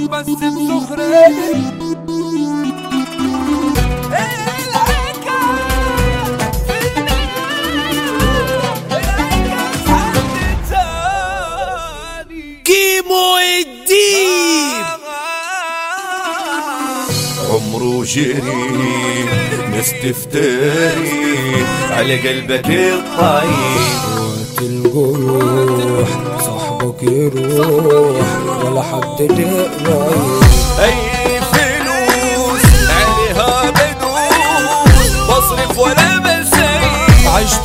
بس بسخرية. كيمو الديب عمره جري مستفتري على قلبك الطيب. وقت الجروح صاحبك يروح ولا حد لقرايب. اي فلوس عليها بدوس بصرف ولا بسيب. عشت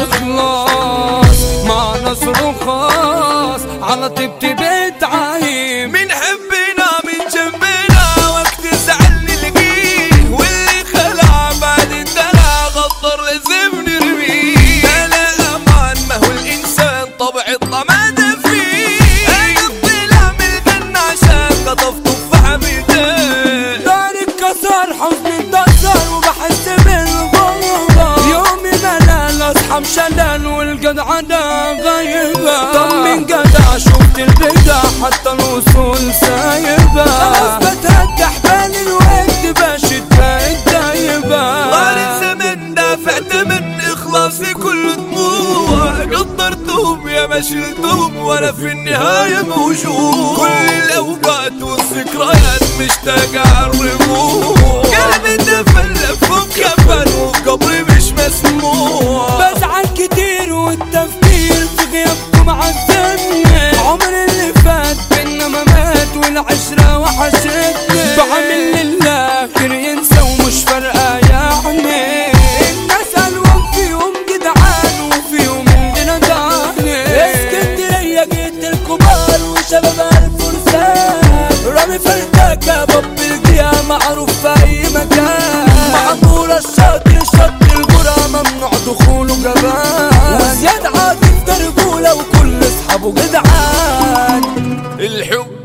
بإخلاص مع ناس رخاص على طيبتي بتعايب. من حبنا من جنبنا وقت زعل نلقيه، واللي خلع بعد الدلع غدر لازم نرميه. لا امان ما هو الانسان طبع الطمع فيه. انا الظلام الجنة عشان قطف تفاحة بيديه. داري اتكسر حزني اتكسر وبحس بالغربة. يومي ملل اصحى مشلل والجدعنة غايبة. طمن جدع شفت البدع حتى الوصول سايبة. خلاص بتهدح بالي الود باشد بقت دايبة. طار الزمن دافعت من اخلاصي كل دموع. قدرتهم يا ما شلتهم وانا في النهاية موجود. كل الاوقات والذكريات مشتاق اعرفوه. قلبي تفلف وكفن وقبري مش مسموع. بزعل كتير والتفكير في غيابكم عذبني. عمر اللي فات بينا ما مات والعشرة وحشتني. بعمل للآخر ينسى ومش فارقة يعني. الناس ألوان فيهم جدعان وفيهم اللي نداني. اسكندرية جيت الكبار وشباب الفرسان. رامي فرداكة باب الجيا معروف في أي مكان. معمورة الشاطر شط القرى ممنوع دخوله جبان. وزياد عاطف ده رجولة وكل اصحابه جدعان. الحب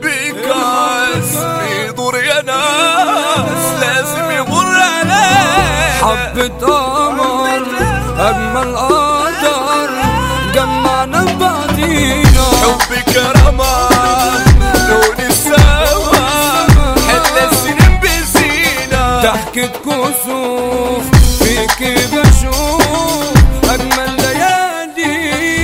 كاس بيدور يا ناس لازم يمر عليه. حبة قمر أجمل قدر جمعنا ببعضينا. حب كرامة لون السما حل السنين بزينة. ضحكة كسوف فيكي بشوف أجمل ليالينا.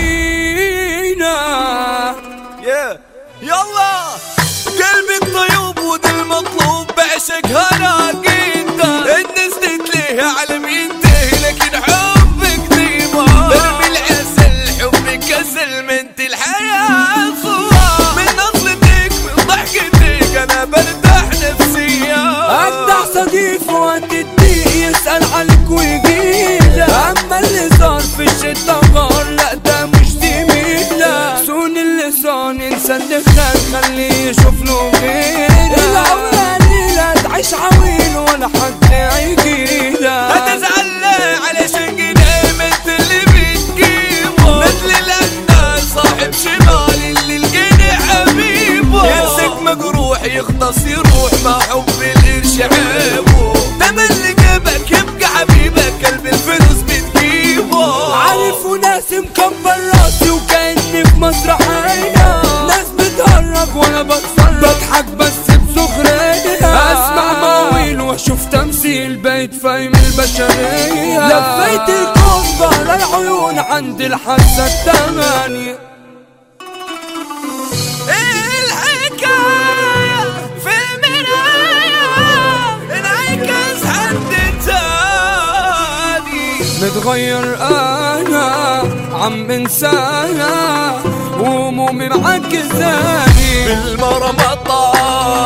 يلا قلبي الطيوب وده المطلوب بعشقها انا جدا. الناس تتليه على مين تهي لكن حبك ديما. ارمي العسل حبك كسل منت الحياة صواب. من نظرتك من ضحكتك انا برتاح نفسيا. أجدع صديق وقت الضيق يسأل عليك ويجيلك. أما اللي صار في الشدة غار لا ده مش زميلك. سون اللسان انسى الدخان خليه يشوف له غيرك. العمر قليلة تعيش عويل ولا حد هيجيلك. هتزعل علشان قدام انت اللي بتجيبه. مثل الأندال صاحب شمال اللي الجني حبيبه. ينسك مجروح يختص يروح مع حب القرش عيبه. ده اللي جابك يبقى حبيبك قلب الفلوس بتجيبه. عارف وناس مكبر راسي وكأني في مسرحية. ناس بتهرج وانا بتفرج بضحك بس بسخرية. اسمع مواويل واشوف تمثيل بقيت فاهم البشرية. لفيت الكون بقرا العيون عند الحاسة التمانية. الحكاية في المراية انعكس حد تاني. متغير انا عم بنسانا وهمومي معجزاني. بالمرمطة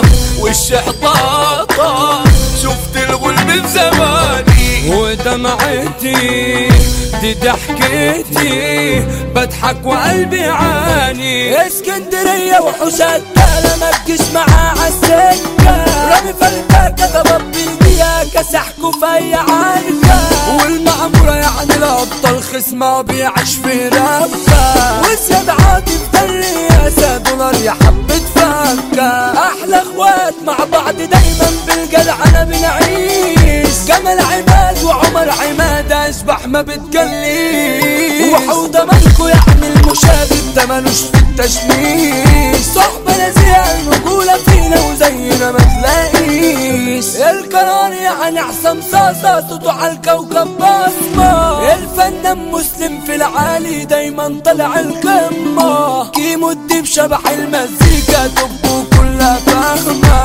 والشحطاطة شفت الغلب في زماني. ودمعتي دي ضحكتي بضحك وقلبي عاني. اسكندرية وحوشات ما تجيش معاه عالسكة. رامي فرداكة ضباب الجيا كسحكوا في أي عركة. والمعمورة يعني الأبطال خصمها بيعيش في ربكة. وزياد عاطف ده الرئاسة دولار يا حبة فكة. أحلى اخوات مع بعض دايما بالجدعنة بنعيش. جمال عماد وعمر عماد اشبح ما بتجليش. وحوضة مالكو يعني المشابه ده ملوش في التشميش. صحبة لذيذة الرجولة ولا فينا وزينا ما تلاقيش. القرار يعني حسام صاصة صوته عالكوكب بصمة. الفنان مسلم في العالي دايما طلع القمة. كيمو الديب شبح المزيكا دبه كلها فاهمة.